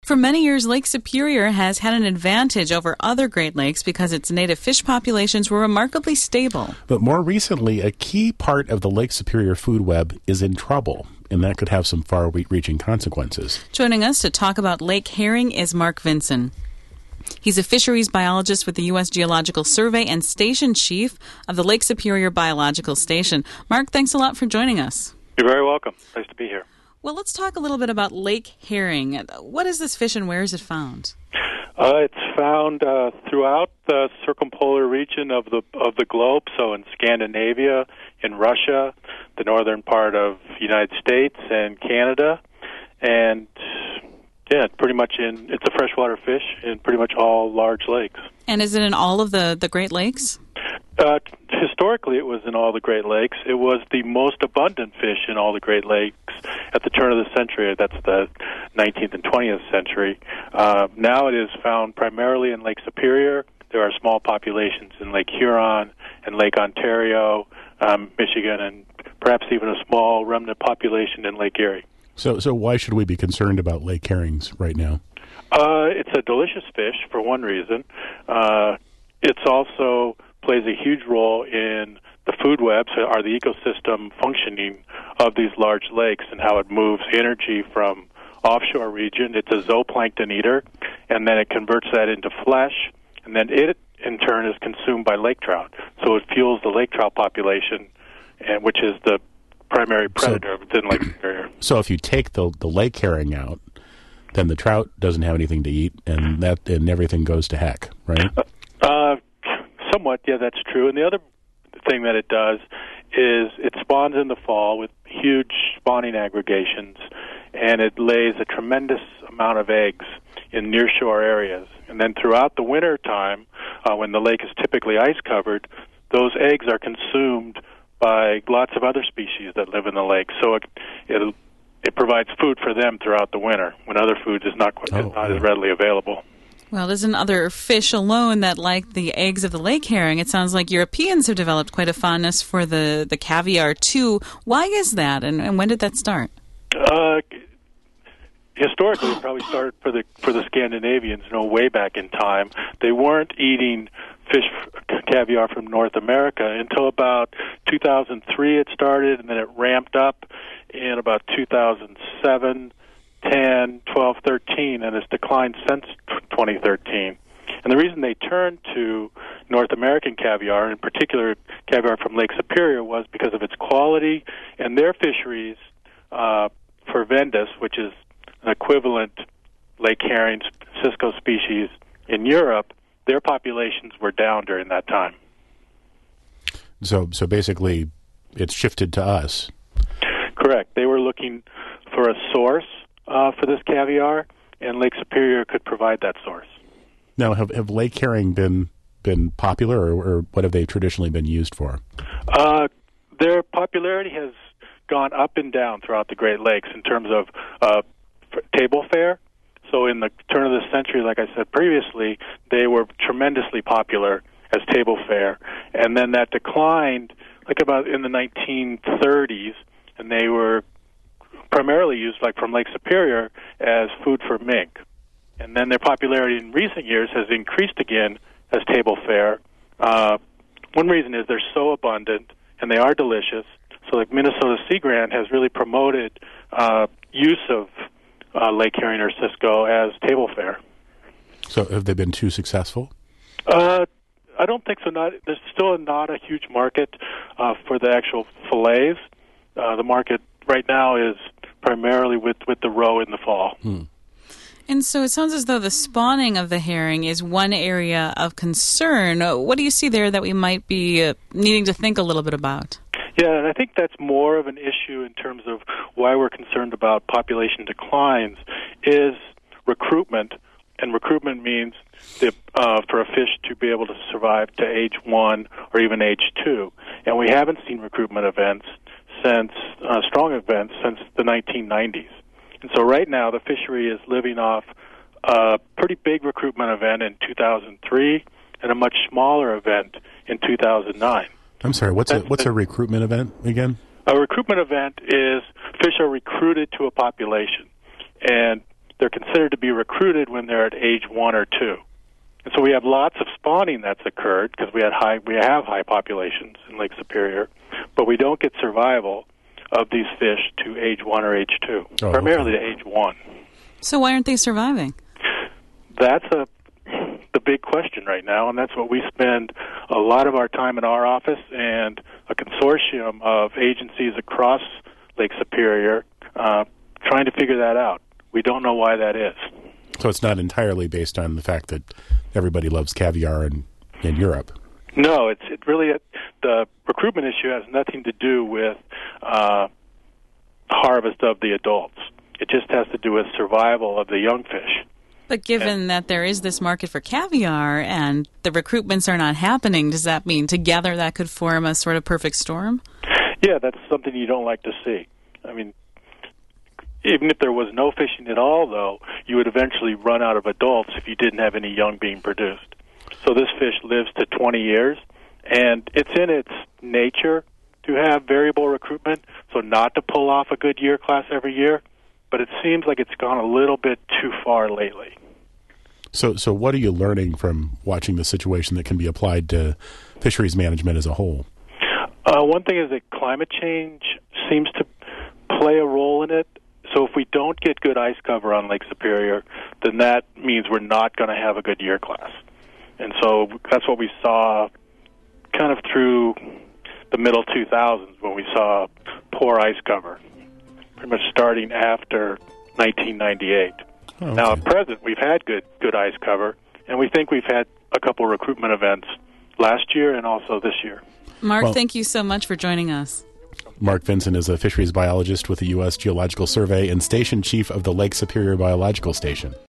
For many years, Lake Superior has had an advantage over other Great Lakes because its native fish populations were remarkably stable. But more recently, a key part of the Lake Superior food web is in trouble, and that could have some far-reaching consequences. Joining us to talk about lake herring is Mark Vinson. He's a fisheries biologist with the U.S. Geological Survey and station chief of the Lake Superior Biological Station. Mark, thanks a lot for joining us. You're very welcome. Nice to be here. Well, let's talk a little bit about lake herring. What is this fish and where is it found? It's found throughout the circumpolar region of the globe, so in Scandinavia, in Russia, the northern part of the United States and Canada, and pretty much it's a freshwater fish in pretty much all large lakes. And is it in all of the Great Lakes? Historically, it was in all the Great Lakes. It was the most abundant fish in all the Great Lakes at the turn of the century. That's the 19th and 20th century. Now it is found primarily in Lake Superior. There are small populations in Lake Huron and Lake Ontario, Michigan, and perhaps even a small remnant population in Lake Erie. So why should we be concerned about lake herrings right now? It's a delicious fish, for one reason. It's also plays a huge role in the food web, so are the ecosystem functioning of these large lakes and how it moves energy from offshore region. It's a zooplankton eater, and then it converts that into flesh, and then it, in turn, is consumed by lake trout. So it fuels the lake trout population, and which is the primary predator within Lake Superior. So if you take the lake herring out, then the trout doesn't have anything to eat, and everything goes to heck, right? Somewhat, yeah, that's true. And the other thing that it does is it spawns in the fall with huge spawning aggregations, and it lays a tremendous amount of eggs in nearshore areas. And then throughout the winter time, when the lake is typically ice-covered, those eggs are consumed by lots of other species that live in the lake. So it provides food for them throughout the winter when other food is not as readily available. Well, isn't other fish alone that like the eggs of the lake herring? It sounds like Europeans have developed quite a fondness for the caviar, too. Why is that, and when did that start? Historically, it probably started for the Scandinavians, way back in time. They weren't eating fish caviar from North America until about 2003 it started, and then it ramped up in about 2007, 10, 12, 13, and it's declined since 2013. And the reason they turned to North American caviar, in particular caviar from Lake Superior, was because of its quality, and their fisheries for Vendus, which is an equivalent lake herring cisco species in Europe, their populations were down during that time. So basically, it's shifted to us. Correct. They were looking for a source for this caviar, and Lake Superior could provide that source. Now, have lake herring been popular, or what have they traditionally been used for? Their popularity has gone up and down throughout the Great Lakes in terms of table fare. So in the turn of the century, like I said previously, they were tremendously popular as table fare. And then that declined about in the 1930s, and they were primarily used from Lake Superior as food for mink. And then their popularity in recent years has increased again as table fare. One reason is they're so abundant and they are delicious. So Minnesota Sea Grant has really promoted use of lake herring or cisco as table fare. So have they been too successful? I don't think so. There's still not a huge market for the actual fillets. The market right now is primarily with the roe in the fall. And so it sounds as though the spawning of the herring is one area of concern. What do you see there that we might be needing to think a little bit about? Yeah, and I think that's more of an issue in terms of why we're concerned about population declines is recruitment. And recruitment means for a fish to be able to survive to age 1 or even age 2. And we haven't seen recruitment events strong events since the 1990s. And so right now the fishery is living off a pretty big recruitment event in 2003 and a much smaller event in 2009. I'm sorry, what's a recruitment event again? A recruitment event is fish are recruited to a population. And they're considered to be recruited when they're at age 1 or 2. And so we have lots of spawning that's occurred because we have high populations in Lake Superior, but we don't get survival of these fish to age 1 or age 2, primarily to age 1. So why aren't they surviving? That's the big question right now, and that's what we spend a lot of our time in our office and a consortium of agencies across Lake Superior trying to figure that out. We don't know why that is. So it's not entirely based on the fact that everybody loves caviar in Europe. No, it really the recruitment issue has nothing to do with harvest of the adults. It just has to do with survival of the young fish. But given that there is this market for caviar and the recruitments are not happening, does that mean together that could form a sort of perfect storm? Yeah, that's something you don't like to see. I mean, even if there was no fishing at all, though, you would eventually run out of adults if you didn't have any young being produced. So this fish lives to 20 years, and it's in its nature to have variable recruitment, so not to pull off a good year class every year, but it seems like it's gone a little bit too far lately. So what are you learning from watching the situation that can be applied to fisheries management as a whole? One thing is that climate change seems to play a role in it. So if we don't get good ice cover on Lake Superior, then that means we're not going to have a good year class. And so that's what we saw kind of through the middle 2000s when we saw poor ice cover, pretty much starting after 1998. Oh, okay. Now, at present, we've had good ice cover, and we think we've had a couple recruitment events last year and also this year. Mark, thank you so much for joining us. Mark Vinson is a fisheries biologist with the U.S. Geological Survey and station chief of the Lake Superior Biological Station.